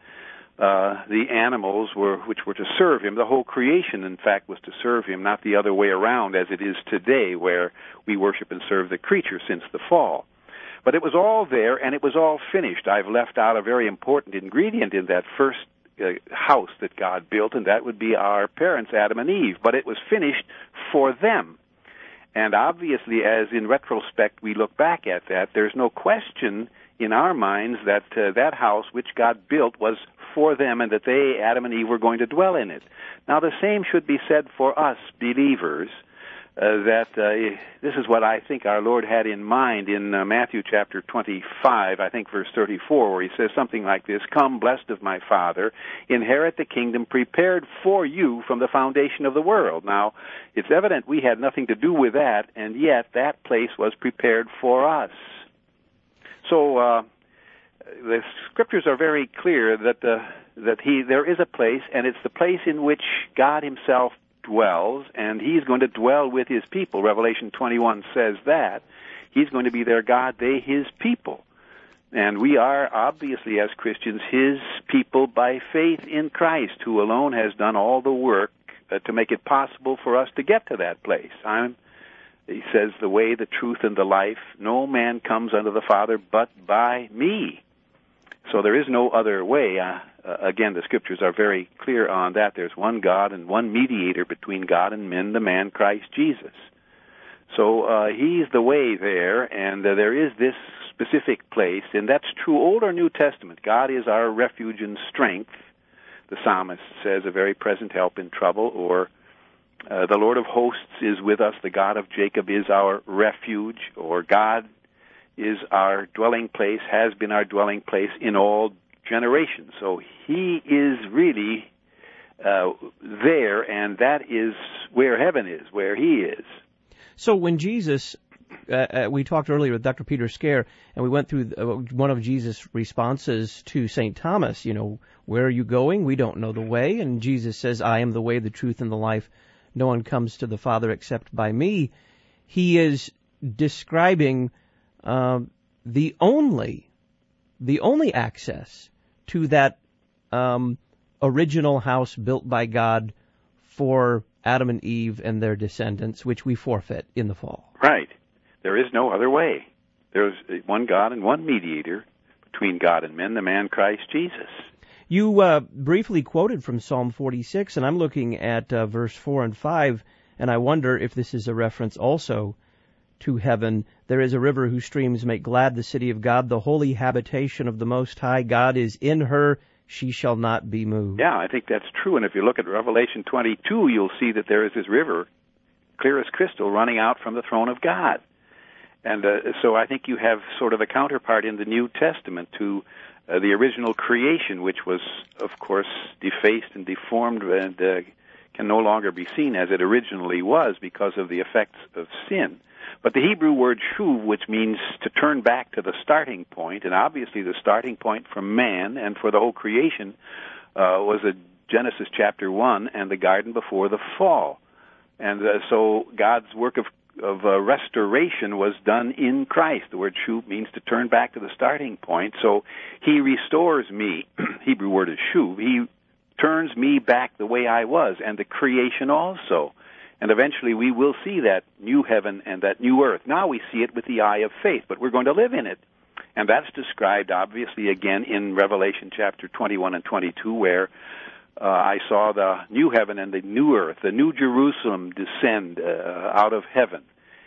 uh, the animals were which were to serve Him. The whole creation, in fact, was to serve Him, not the other way around as it is today, where we worship and serve the creature since the fall. But it was all there, and it was all finished. I've left out a very important ingredient in that first Uh, house that God built, and that would be our parents, Adam and Eve. But it was finished for them. And obviously, as in retrospect we look back at that, there's no question in our minds that uh, that house which God built was for them and that they, Adam and Eve, were going to dwell in it. Now, the same should be said for us believers, uh, that uh, this is what I think our Lord had in mind in uh, Matthew chapter twenty-five, I think verse thirty-four, where he says something like this, "Come, blessed of my Father, inherit the kingdom prepared for you from the foundation of the world." Now, it's evident we had nothing to do with that, and yet that place was prepared for us. So, uh, the scriptures are very clear that uh, that he there is a place, and it's the place in which God himself dwells, and he's going to dwell with his people. Revelation twenty-one says that. He's going to be their God, they his people. And we are, obviously, as Christians, his people by faith in Christ, who alone has done all the work uh, to make it possible for us to get to that place. I'm He says, "The way, the truth, and the life, no man comes unto the Father but by me." So there is no other way. Uh, uh, again, the Scriptures are very clear on that. There's one God and one mediator between God and men, the man Christ Jesus. So uh, he's the way there, and uh, there is this specific place, and that's true Old or New Testament. God is our refuge and strength. The psalmist says, "A very present help in trouble," or Uh, the Lord of hosts is with us, the God of Jacob is our refuge, or God is our dwelling place, has been our dwelling place in all generations. So he is really uh, there, and that is where heaven is, where he is. So when Jesus, uh, uh, we talked earlier with Doctor Peter Scare, and we went through the, uh, one of Jesus' responses to Saint Thomas, you know, "Where are you going? We don't know the way." And Jesus says, "I am the way, the truth, and the life. No one comes to the Father except by me." He is describing uh, the only, the only access to that um, original house built by God for Adam and Eve and their descendants, which we forfeit in the fall. Right. There is no other way. There's one God and one mediator between God and men, the man Christ Jesus. You uh, briefly quoted from Psalm forty-six, and I'm looking at uh, verse four and five, and I wonder if this is a reference also to heaven. "There is a river whose streams make glad the city of God, the holy habitation of the Most High. God is in her, she shall not be moved." Yeah, I think that's true, and if you look at Revelation twenty-two, you'll see that there is this river, clear as crystal, running out from the throne of God. And uh, so I think you have sort of a counterpart in the New Testament to Uh, the original creation, which was, of course, defaced and deformed and uh, can no longer be seen as it originally was because of the effects of sin. But the Hebrew word shuv, which means to turn back to the starting point, and obviously the starting point for man and for the whole creation uh, was a Genesis chapter one and the garden before the fall. And uh, so God's work of of uh, restoration was done in Christ. The word shuv means to turn back to the starting point. So he restores me. Hebrew word is shuv. He turns me back the way I was, and the creation also. And eventually we will see that new heaven and that new earth. Now we see it with the eye of faith, but we're going to live in it. And that's described, obviously, again in Revelation chapter twenty-one and twenty-two, where Uh, I saw the new heaven and the new earth, the new Jerusalem descend uh, out of heaven.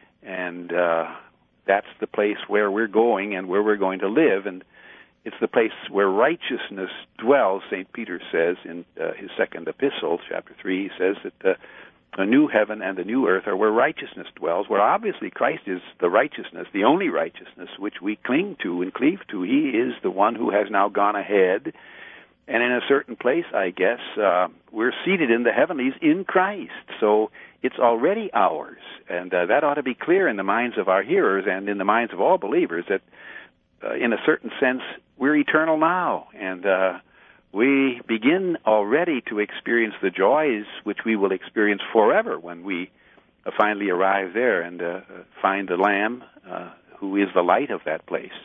And uh, that's the place where we're going and where we're going to live. And it's the place where righteousness dwells, Saint Peter says in uh, his second epistle, chapter three. He says that the, the new heaven and the new earth are where righteousness dwells, where obviously Christ is the righteousness, the only righteousness which we cling to and cleave to. He is the one who has now gone ahead. And in a certain place, I guess, uh, we're seated in the heavenlies in Christ. So it's already ours. And uh, that ought to be clear in the minds of our hearers and in the minds of all believers that, uh, in a certain sense, we're eternal now. And uh, we begin already to experience the joys which we will experience forever when we uh, finally arrive there and uh, find the Lamb uh, who is the light of that place.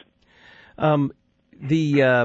Um, the... Uh...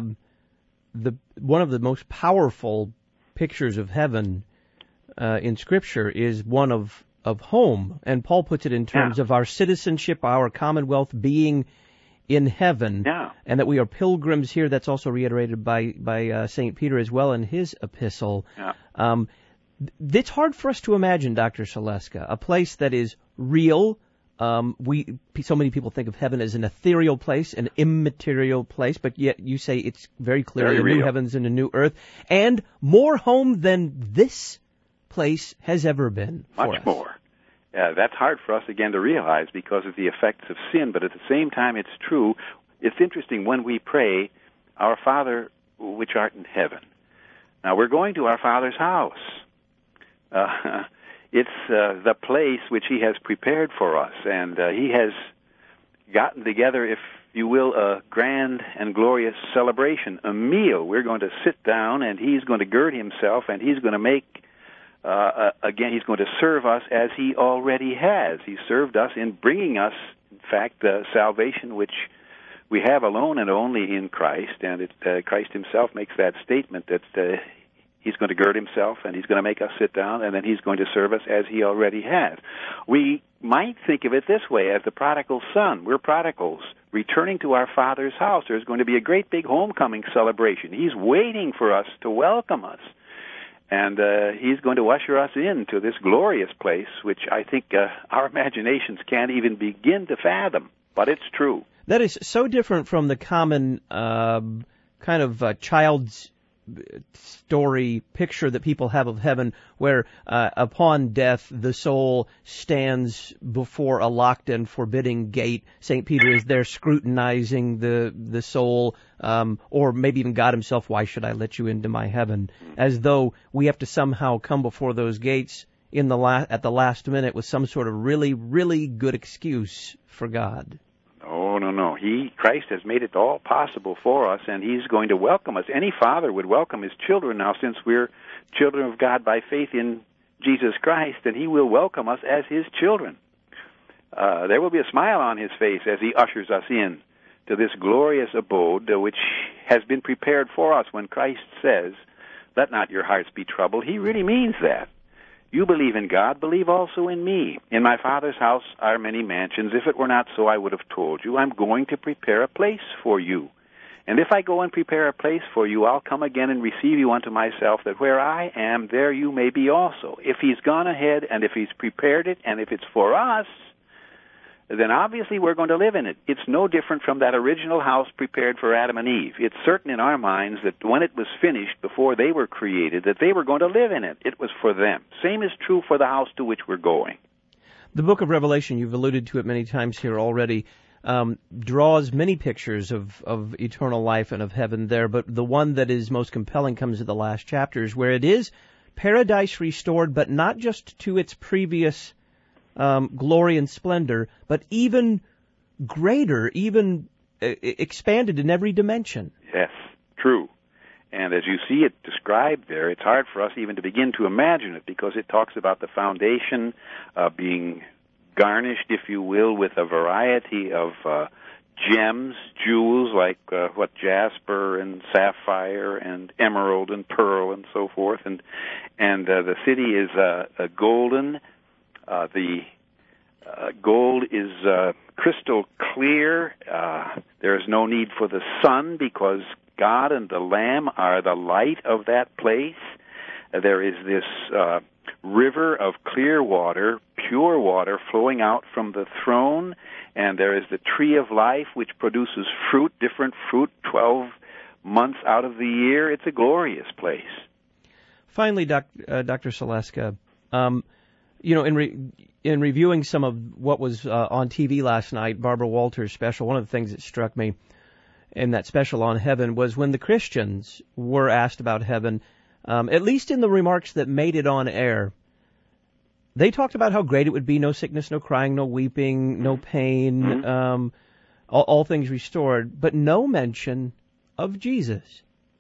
The one of the most powerful pictures of heaven uh, in Scripture is one of, of home, and Paul puts it in terms yeah. of our citizenship, our commonwealth being in heaven, yeah. and that we are pilgrims here. That's also reiterated by by uh, Saint Peter as well in his epistle. Yeah. Um, th- it's hard for us to imagine, Doctor Saleska, a place that is real, Um, we so many people think of heaven as an ethereal place, an immaterial place, but yet you say it's very clearly Very a new real. heavens and a new earth, and more home than this place has ever been for Much us. more. Uh, that's hard for us, again, to realize because of the effects of sin, but at the same time, it's true. It's interesting when we pray, Our Father which art in heaven. Now, we're going to our Father's house. Uh, it's uh, the place which He has prepared for us, and uh, He has gotten together, if you will, a grand and glorious celebration, a meal. We're going to sit down, and He's going to gird Himself, and He's going to make Uh, uh, again, He's going to serve us as He already has. He served us in bringing us, in fact, the salvation which we have alone and only in Christ. And it, uh, Christ Himself makes that statement that uh, He's going to gird Himself and He's going to make us sit down, and then He's going to serve us as He already has. We might think of it this way, as the prodigal son. We're prodigals returning to our Father's house. There's going to be a great big homecoming celebration. He's waiting for us to welcome us. And uh, He's going to usher us into this glorious place, which I think uh, our imaginations can't even begin to fathom. But it's true. That is so different from the common uh, kind of uh, child's story picture that people have of heaven, where uh, upon death the soul stands before a locked and forbidding gate. Saint Peter is there scrutinizing the the soul, um, or maybe even God Himself. Why should I let you into my heaven? As though we have to somehow come before those gates in the la- at the last minute with some sort of really, really good excuse for God. Oh, no, no. He, Christ has made it all possible for us, and He's going to welcome us. Any father would welcome his children now, since we're children of God by faith in Jesus Christ, and He will welcome us as His children. Uh, there will be a smile on His face as He ushers us in to this glorious abode, uh, which has been prepared for us. When Christ says, "Let not your hearts be troubled," He really means that. You believe in God, believe also in me. In my Father's house are many mansions. If it were not so, I would have told you. I'm going to prepare a place for you. And if I go and prepare a place for you, I'll come again and receive you unto myself, that where I am, there you may be also. If He's gone ahead, and if He's prepared it, and if it's for us, then obviously we're going to live in it. It's no different from that original house prepared for Adam and Eve. It's certain in our minds that when it was finished, before they were created, that they were going to live in it. It was for them. Same is true for the house to which we're going. The book of Revelation, you've alluded to it many times here already, um, draws many pictures of, of eternal life and of heaven there, but the one that is most compelling comes at the last chapters, where it is paradise restored, but not just to its previous Um, glory and splendor, but even greater, even uh, expanded in every dimension. Yes, true. And as you see it described there, it's hard for us even to begin to imagine it, because it talks about the foundation uh, being garnished, if you will, with a variety of uh, gems, jewels like uh, what jasper and sapphire and emerald and pearl and so forth, and and uh, the city is uh, uh, golden. Uh, the uh, gold is uh, crystal clear. Uh, there is no need for the sun, because God and the Lamb are the light of that place. Uh, there is this uh, river of clear water, pure water, flowing out from the throne, and there is the tree of life, which produces fruit, different fruit, twelve months out of the year. It's a glorious place. Finally, doc, uh, Doctor Saleska, um, you know, in re- in reviewing some of what was uh, on T V last night, Barbara Walters' special, one of the things that struck me in that special on heaven was when the Christians were asked about heaven, um, at least in the remarks that made it on air, they talked about how great it would be, no sickness, no crying, no weeping, no pain, Mm-hmm. um, all, all things restored, but no mention of Jesus.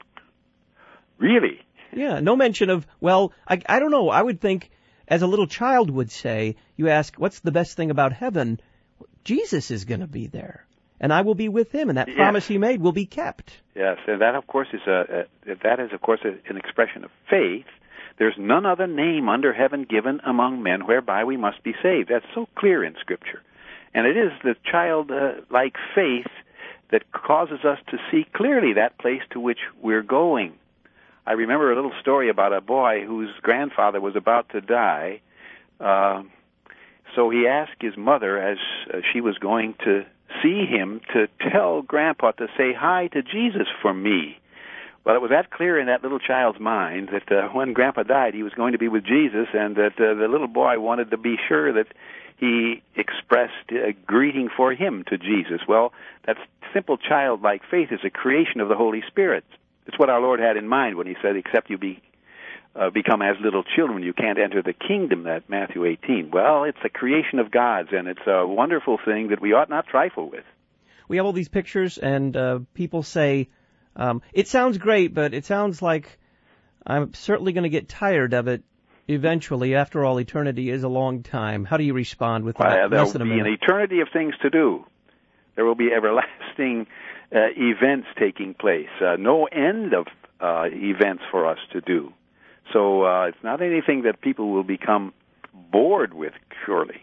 Really? Yeah, no mention of, well, I, I don't know, I would think, as a little child would say, you ask, what's the best thing about heaven? Jesus is going to be there, and I will be with Him, and that Yes. promise He made will be kept. Yes, and that, of course, is a, a that is, of course, a, an expression of faith. There's none other name under heaven given among men whereby we must be saved. That's so clear in Scripture. And it is the childlike faith that causes us to see clearly that place to which we're going. I remember a little story about a boy whose grandfather was about to die. Uh, so he asked his mother, as uh, she was going to see him, to tell Grandpa to say hi to Jesus for me. Well, it was that clear in that little child's mind that uh, when Grandpa died, he was going to be with Jesus, and that uh, the little boy wanted to be sure that he expressed a greeting for him to Jesus. Well, that simple childlike faith is a creation of the Holy Spirit. It's what our Lord had in mind when he said, except you be uh, become as little children, you can't enter the kingdom, that Matthew eighteen. Well, it's a creation of God's, and it's a wonderful thing that we ought not trifle with. We have all these pictures, and uh, people say, um, it sounds great, but it sounds like I'm certainly going to get tired of it eventually. After all, eternity is a long time. How do you respond with that? Well, there will be an eternity of things to do. There will be everlasting uh, events taking place. Uh, no end of uh, events for us to do. So uh, it's not anything that people will become bored with, surely.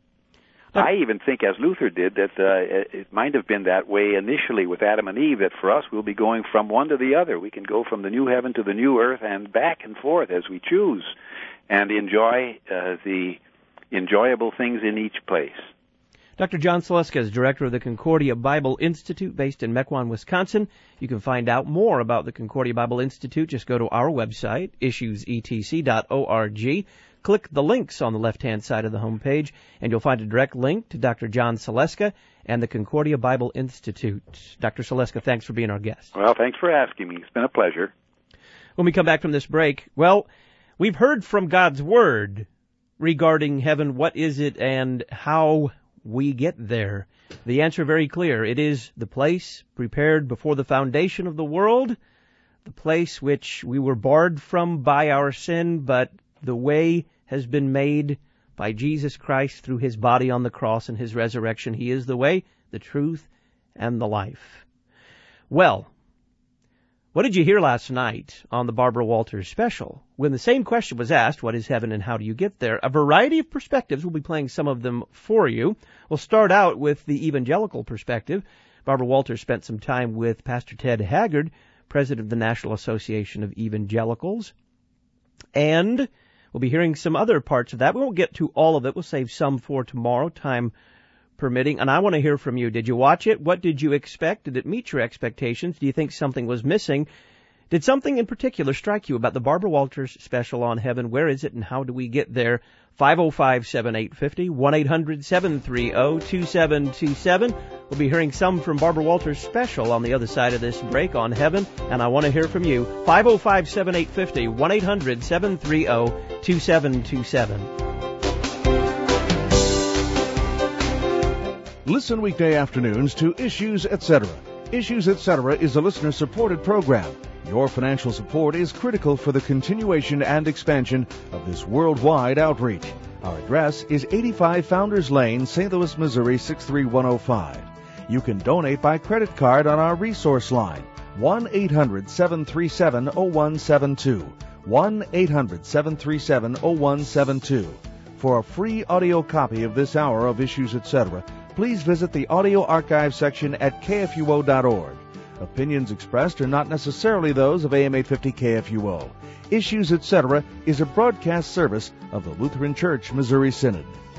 I even think, as Luther did, that uh, it might have been that way initially with Adam and Eve, that for us we'll be going from one to the other. We can go from the new heaven to the new earth and back and forth as we choose, and enjoy uh, the enjoyable things in each place. Doctor John Saleska is director of the Concordia Bible Institute based in Mequon, Wisconsin. You can find out more about the Concordia Bible Institute. Just go to our website, issues e t c dot org. Click the links on the left-hand side of the homepage, and you'll find a direct link to Doctor John Saleska and the Concordia Bible Institute. Doctor Saleska, thanks for being our guest. Well, thanks for asking me. It's been a pleasure. When we come back from this break, well, we've heard from God's Word regarding heaven. What is it and how we get there? The answer very clear. It is the place prepared before the foundation of the world, the place which we were barred from by our sin, but the way has been made by Jesus Christ through his body on the cross and his resurrection. He is the way, the truth, and the life. Well, what did you hear last night on the Barbara Walters special? When the same question was asked, what is heaven and how do you get there? A variety of perspectives. We'll be playing some of them for you. We'll start out with the evangelical perspective. Barbara Walters spent some time with Pastor Ted Haggard, president of the National Association of Evangelicals. And we'll be hearing some other parts of that. We won't get to all of it. We'll save some for tomorrow, time permitting. And I want to hear from you. Did you watch it? What did you expect? Did it meet your expectations? Do you think something was missing? Did something in particular strike you about the Barbara Walters special on heaven? Where is it and how do we get there? five oh five, seven eight five oh, one eight hundred, seven three oh, two seven two seven. We'll be hearing some from Barbara Walters' special on the other side of this break on heaven, and I want to hear from you. five oh five, seven eight five oh, one eight hundred, seven three oh, two seven two seven. Listen weekday afternoons to Issues, et cetera. Issues, et cetera is a listener-supported program. Your financial support is critical for the continuation and expansion of this worldwide outreach. Our address is eighty-five Founders Lane, Saint Louis, Missouri, six three one oh five. You can donate by credit card on our resource line, one eight hundred, seven three seven, oh one seven two, one eight hundred, seven three seven, oh one seven two. For a free audio copy of this hour of Issues, et cetera, please visit the audio archive section at K F U O dot org. Opinions expressed are not necessarily those of A M eight fifty K F U O. Issues, et cetera is a broadcast service of the Lutheran Church Missouri Synod.